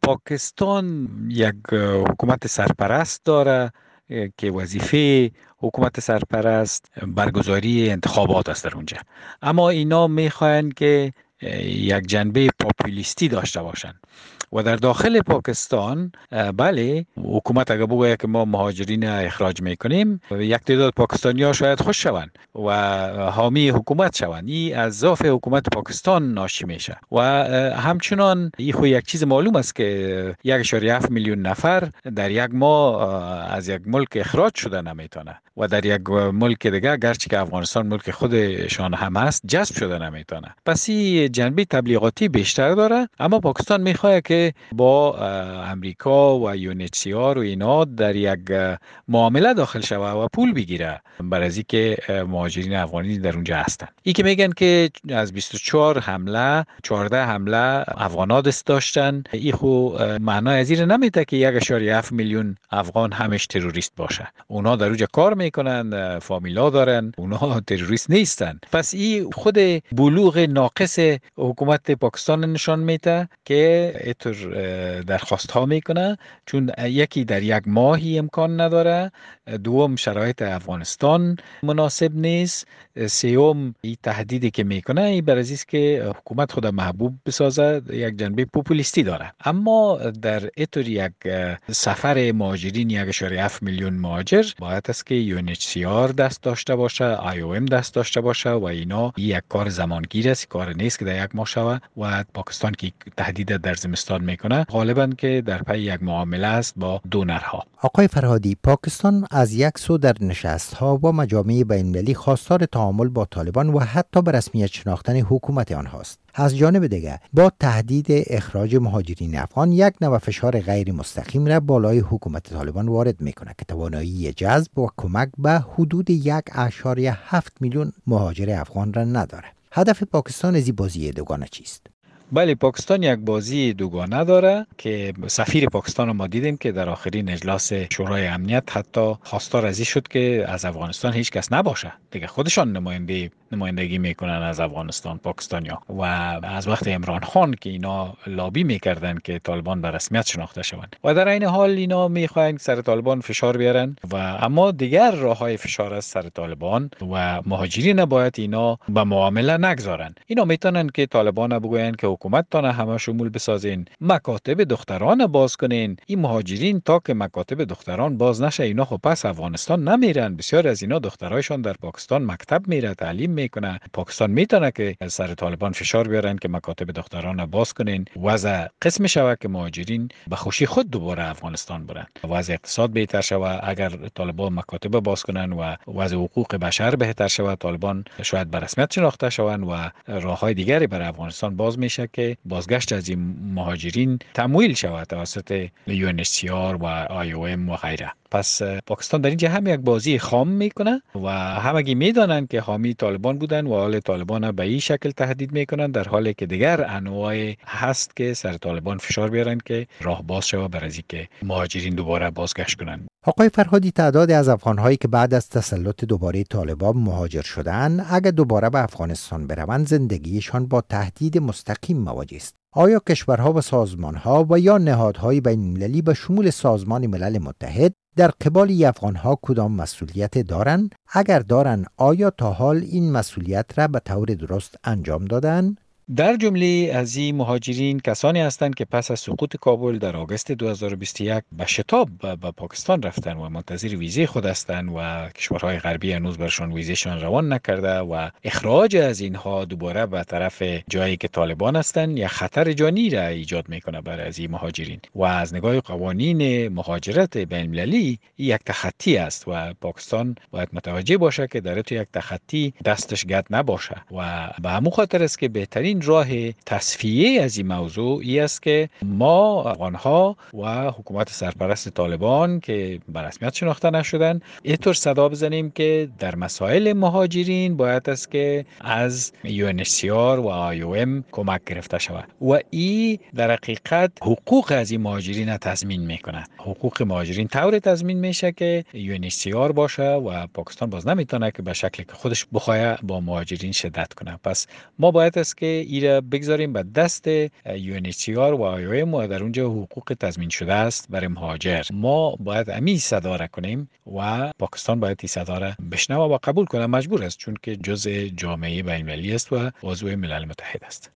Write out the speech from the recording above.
پاکستان یک حکومت سرپرست داره که وظیفه حکومت سرپرست برگزاری انتخابات است در اونجا. اما اینا میخواهند که یک جنبه پاپولیستی داشته باشند و در داخل پاکستان بله حکومت اگر بگوید که ما مهاجرین اخراج میکنیم، یک تعداد پاکستانی ها شاید خوش شوند و حامی حکومت شوند. این از ضعف حکومت پاکستان ناشی میشه و همچنان این خو یک چیز معلوم است که 1.7 میلیون نفر در یک ماه از یک ملک اخراج شده نمیتونه و در یک ملک دیگه گرچه که افغانستان ملک خودشان هم هست جذب شده نمیتونه. پس این جنبه تبلیغاتی بیشتر داره، اما پاکستان میخواد که با امریکا و UNHCR و اینا در یک معامله داخل شوه و پول بگیره بر از اینکه مهاجرین افغانی در اونجا هستن. این که میگن که از 24 حمله 14 حمله افغانا دست داشتن، این خو معنای از این نمیده که 1.7 میلیون افغان همش تروریست باشه. اونا در اونجا کار میکنن، فامیلا دارن، اونا تروریست نیستن. پس این خود بلوغ ناقص حکومت پاکستان نشان میده که اینطور درخواست ها میکنه، چون یکی در یک ماهی امکان نداره، دوم شرایط افغانستان مناسب نیست، سوم این تهدیدی که میکنه این بر اساس که حکومت خود محبوب بسازه یک جنبه پوپولیستی داره. اما در اینطور یک سفر مهاجرین 1.7 میلیون مهاجر باید است که UNHCR دست داشته باشه، IOM دست داشته باشه و اینا یک کار زمانگیر است، کار نیست که در یک ماه شوه و پاکستان که تهدید در زمستان میکنه غالبا که در پی یک معامله است با دونرها. آقای فرهادی، پاکستان از یک سو در نشست‌ها و مجامع بین‌المللی خواستار تعامل با طالبان و حتی به رسمیت شناختن حکومت آنهاست. از جانب دیگر با تهدید اخراج مهاجرین افغان یک نوع فشار غیر مستقیم را بالای حکومت طالبان وارد میکنه که توانایی جذب و کمک به حدود 1.7 میلیون مهاجر افغان را نداره. هدف پاکستان از این بازی دوگانه چیست؟ بله، پاکستان یک بازی دوگانه داره که سفیر پاکستان ما دیدیم که در آخرین اجلاس شورای امنیت حتی خواستار از این شد که از افغانستان هیچ کس نباشه دیگه، خودشان نمایندگی میکنن از افغانستان پاکستانیا. و از وقت عمران خان که اینا لابی میکردن که طالبان به رسمیت شناخته شوند و در این حال اینا میخواین سر طالبان فشار بیارن و اما دیگر راههای فشار از سر طالبان و مهاجرین باید اینا به معامله نگذارن. اینا میتونن که طالبان بگوین که حکومت تانه همه شمول بسازین، مکاتب دختران باز کنین. این مهاجرین تا که مکاتب دختران باز نشه اینا خب پس افغانستان نمیرن. بسیار از اینا دخترایشان در پاکستان مکتب میره، تعلیم میکنه. پاکستان میتونه که سر طالبان فشار بیارن که مکاتب دختران باز کنین، وضع قسم شوه که مهاجرین به خوشی خود دوباره افغانستان برن، وضع اقتصاد بهتر شوه. اگر طالبان مکاتب باز کنن و وضع حقوق بشر بهتر شوه، طالبان شاید به رسمیت شناخته شوند و راههای دیگری برای افغانستان باز میشه که بازگشت از این مهاجرین تمویل شود توسط UNHCR و IOM و غیره. پس پاکستان در اینجا هم یک بازی خام میکنه و همگی میدانند که حامی طالبان بودن و حال طالبان به این شکل تهدید میکنن، در حالی که دیگر انواع هست که سر طالبان فشار بیارن که راه باز شود برای اینکه مهاجرین دوباره بازگشت کنند. آقای فرهادی، تعداد از افغان‌هایی که بعد از تسلط دوباره طالبان مهاجر شدند، اگر دوباره به افغانستان بروند زندگیشان با تهدید مستقیم مواجه است. آیا کشورها و سازمانها و یا نهادهای بین‌المللی به شمول سازمان ملل متحد در قبال افغان‌ها کدام مسئولیت دارند؟ اگر دارند، آیا تا حال این مسئولیت را به طور درست انجام دادند؟ در جمله از این مهاجرین کسانی هستند که پس از سقوط کابل در آگوست 2021 به شتاب به پاکستان رفتن و منتظر ویزه خود هستند و کشورهای غربی هنوز برشان ویزهشان روان نکرده و اخراج از اینها دوباره به طرف جایی که طالبان هستند یا خطر جانی را ایجاد میکنه برای از این مهاجرین و از نگاه قوانین مهاجرت بین‌المللی یک تخطی است و پاکستان باید متوجه باشه که در یک تخطی دستش گد نباشه و به همون خاطر است که بهترین راه تصفیه از این موضوع ای است که ما افغانها و حکومت سرپرست طالبان که به رسمیت شناخته نشدن اینطور صدا بزنیم که در مسائل مهاجرین باید است که از UNHCR و IOM کمک گرفته شود و این در حقیقت حقوق از این مهاجرین تضمین میکنه. حقوق مهاجرین طور تضمین میشه که UNHCR باشه و پاکستان باز نمیتونه که به شکلی که خودش بخواه با مهاجرین شدت کنه. پس ما باید است که ایره بگذاریم به دست UNHCR و IOM و در اونجا حقوق تضمین شده است برای مهاجر. ما باید امی صدا را کنیم و پاکستان باید این صدا را بشنوه و قبول کنه، مجبور است، چون که جزء جامعه بین المللی است و عضو ملل متحد است.